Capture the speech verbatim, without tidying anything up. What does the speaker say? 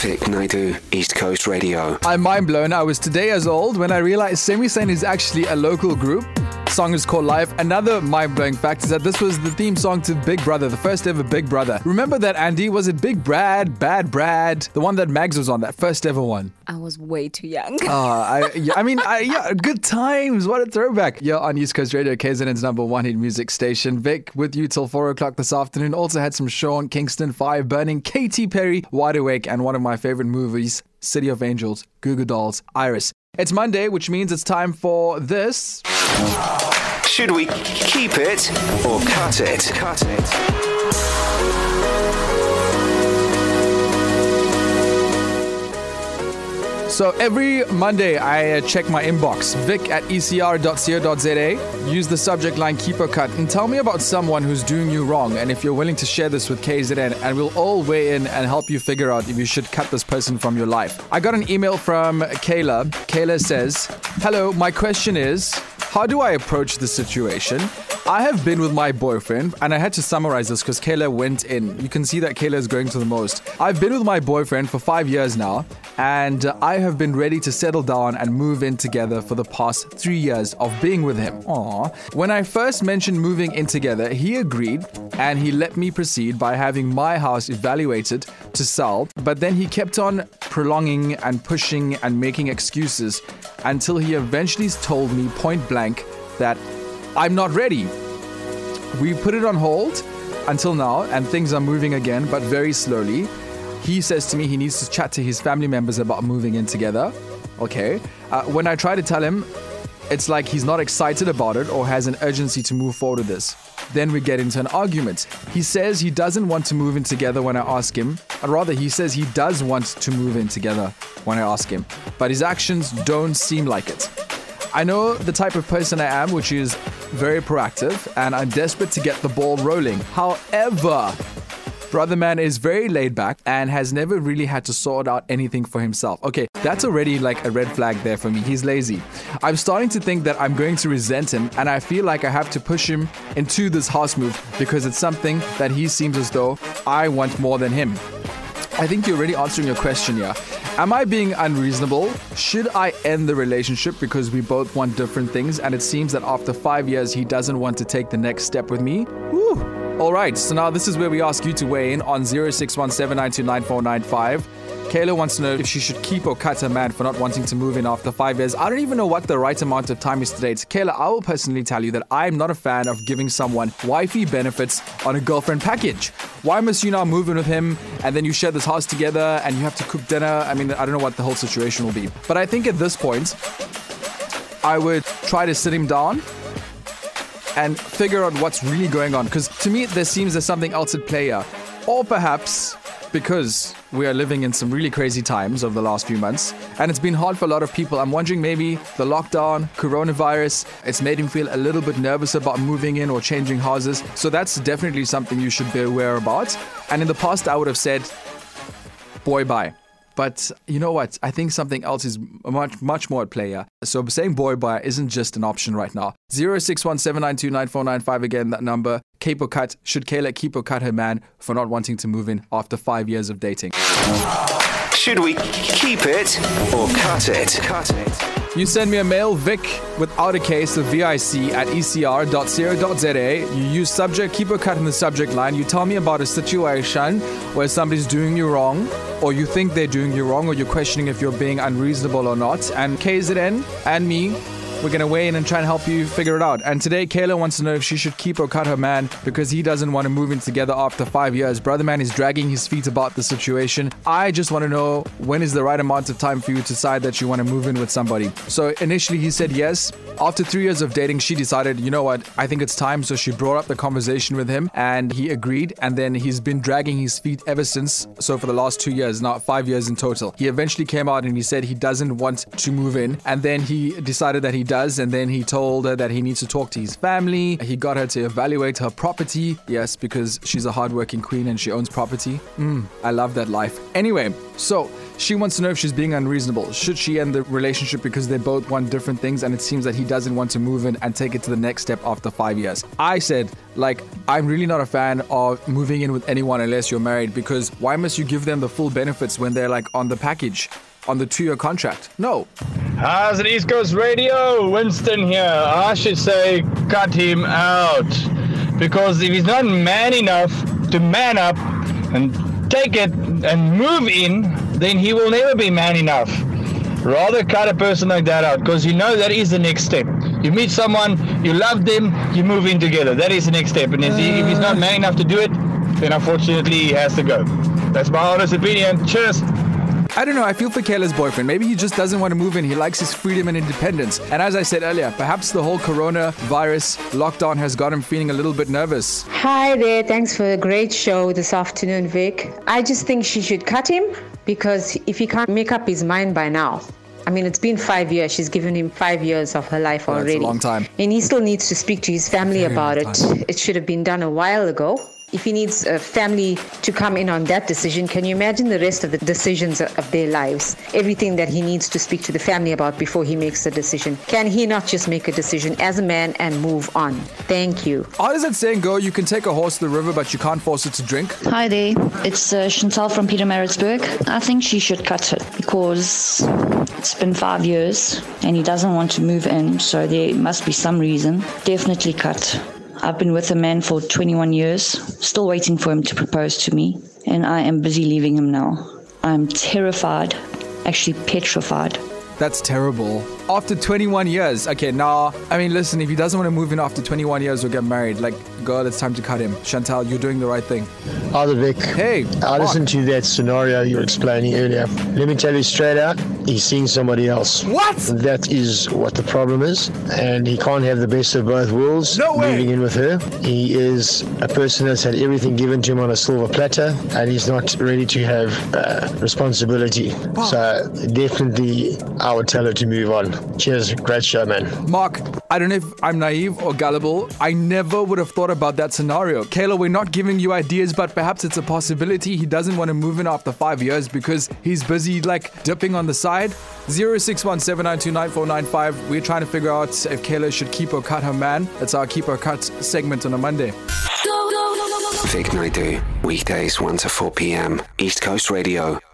Vic Naidu, East Coast Radio. I'm mind blown. I was today years old when I realized Semi-Sane is actually a local group. The song is called Live. Another mind-blowing fact is that this was the theme song to Big Brother, the first ever Big Brother. Remember that, Andy? Was it Big Brad, Bad Brad? The one that Mags was on, that first ever one. I was way too young. Uh, I, yeah, I mean, I, yeah, good times. What a throwback. You're on East Coast Radio, K Z N's number one hit music station. Vic with you till four o'clock this afternoon. Also had some Sean Kingston, Fire Burning, Katy Perry, Wide Awake, and one of my favorite movies, City of Angels, Goo Goo Dolls, Iris. It's Monday, which means it's time for this. Should we keep it or cut it? Cut it. So every Monday, I uh, check my inbox, vic at e c r dot co dot z a. Use the subject line keep or cut and tell me about someone who's doing you wrong. And if you're willing to share this with K Z N, and we'll all weigh in and help you figure out if you should cut this person from your life. I got an email from Kayla. Kayla says, hello, my question is, how do I approach the situation? I have been with my boyfriend, and I had to summarize this because Kayla went in. You can see that Kayla is going to the most. I've been with my boyfriend for five years now, and I have been ready to settle down and move in together for the past three years of being with him. Aww. When I first mentioned moving in together, he agreed, and he let me proceed by having my house evaluated to sell, but then he kept on prolonging and pushing and making excuses until he eventually told me point blank that I'm not ready. We put it on hold until now, and things are moving again, but very slowly. He says to me he needs to chat to his family members about moving in together. Okay. Uh, when I try to tell him, it's like he's not excited about it or has an urgency to move forward with this. Then we get into an argument. He says he doesn't want to move in together when I ask him. Or rather, he says he does want to move in together when I ask him. But his actions don't seem like it. I know the type of person I am, which is very proactive, and I'm desperate to get the ball rolling. However, Brother Man is very laid back and has never really had to sort out anything for himself. Okay, that's already like a red flag there for me. He's lazy. I'm starting to think that I'm going to resent him, and I feel like I have to push him into this house move because it's something that he seems as though I want more than him. I think you're already answering your question here. Am I being unreasonable? Should I end the relationship because we both want different things, and it seems that after five years he doesn't want to take the next step with me? Woo! Alright, so now this is where we ask you to weigh in on zero six one seven nine two nine four nine five. Kayla wants to know if she should keep or cut her man for not wanting to move in after five years. I don't even know what the right amount of time is to date. Kayla, I will personally tell you that I'm not a fan of giving someone wifey benefits on a girlfriend package. Why must you now move in with him and then you share this house together and you have to cook dinner? I mean, I don't know what the whole situation will be. But I think at this point, I would try to sit him down and figure out what's really going on. Because to me, there seems there's something else at play here. Or perhaps because we are living in some really crazy times over the last few months, and it's been hard for a lot of people. I'm wondering maybe the lockdown, coronavirus, it's made him feel a little bit nervous about moving in or changing houses. So that's definitely something you should be aware about. And in the past, I would have said, boy, bye. But you know what? I think something else is much, much more at play here. So saying boy bye isn't just an option right now. zero six one seven nine two nine four nine five, again, that number. Keep or cut. Should Kayla keep or cut her man for not wanting to move in after five years of dating? Should we keep it or cut it? Cut it. You send me a mail, Vic, without a case of V I C at e c r dot co dot z a. You use subject, keep or cut in the subject line. You tell me about a situation where somebody's doing you wrong, or you think they're doing you wrong, or you're questioning if you're being unreasonable or not. And K Z N and me, we're going to weigh in and try and help you figure it out. And today, Kayla wants to know if she should keep or cut her man because he doesn't want to move in together after five years. Brother Man is dragging his feet about the situation. I just want to know, when is the right amount of time for you to decide that you want to move in with somebody? So initially he said yes. After three years of dating, she decided, you know what, I think it's time. So she brought up the conversation with him and he agreed. And then he's been dragging his feet ever since. So for the last two years, now five years in total. He eventually came out and he said he doesn't want to move in. And then he decided that he does, and then he told her that he needs to talk to his family. He got her to evaluate her property. Yes, because she's a hardworking queen and she owns property. Mm, I love that life. Anyway, so she wants to know if she's being unreasonable. Should she end the relationship because they both want different things, and it seems that he doesn't want to move in and take it to the next step after five years? I said, like, I'm really not a fan of moving in with anyone unless you're married, because why must you give them the full benefits when they're like on the package, on the two-year contract? No. How's it, East Coast Radio? Winston here. I should say cut him out, because if he's not man enough to man up and take it and move in, then he will never be man enough. Rather cut a person like that out, because you know that is the next step. You meet someone, you love them, you move in together. That is the next step. And if, he, if he's not man enough to do it, then unfortunately he has to go. That's my honest opinion. Cheers. I don't know, I feel for Kayla's boyfriend. Maybe he just doesn't want to move in. He likes his freedom and independence. And as I said earlier, perhaps the whole coronavirus lockdown has got him feeling a little bit nervous. Hi there. Thanks for a great show this afternoon, Vic. I just think she should cut him, because if he can't make up his mind by now, I mean, it's been five years. She's given him five years of her life Well, already. that's a long time. And he still needs to speak to his family Very about long it. time. It should have been done a while ago. If he needs a family to come in on that decision, can you imagine the rest of the decisions of their lives? Everything that he needs to speak to the family about before he makes a decision. Can he not just make a decision as a man and move on? Thank you. How does that saying go? You can take a horse to the river, but you can't force it to drink? Hi there, it's uh, Chantal from Pietermaritzburg. I think she should cut it, because it's been five years and he doesn't want to move in, so there must be some reason. Definitely cut. I've been with a man for twenty-one years, still waiting for him to propose to me, and I am busy leaving him now. I'm terrified, actually petrified. That's terrible. After twenty-one years. Okay, now, I mean, listen, if he doesn't want to move in after twenty-one years or get married, like, girl, it's time to cut him. Chantal, you're doing the right thing. Hi there, Vic. Hey, I Mark. listened to that scenario you were explaining earlier. Let me tell you straight out, he's seeing somebody else. What? That is what the problem is, and he can't have the best of both worlds. No way. Moving in with her. He is a person that's had everything given to him on a silver platter, and he's not ready to have uh, responsibility. Wow. So definitely, I would tell her to move on. Cheers, great show, man. Mark, I don't know if I'm naive or gullible. I never would have thought about that scenario. Kayla, we're not giving you ideas, but perhaps it's a possibility. He doesn't want to move in after five years because he's busy, like, dipping on the side. zero six one seven nine two nine four nine five. We're trying to figure out if Kayla should keep or cut her man. That's our Keep or Cut segment on a Monday. Vic Naidu, weekdays one to four p.m. East Coast Radio.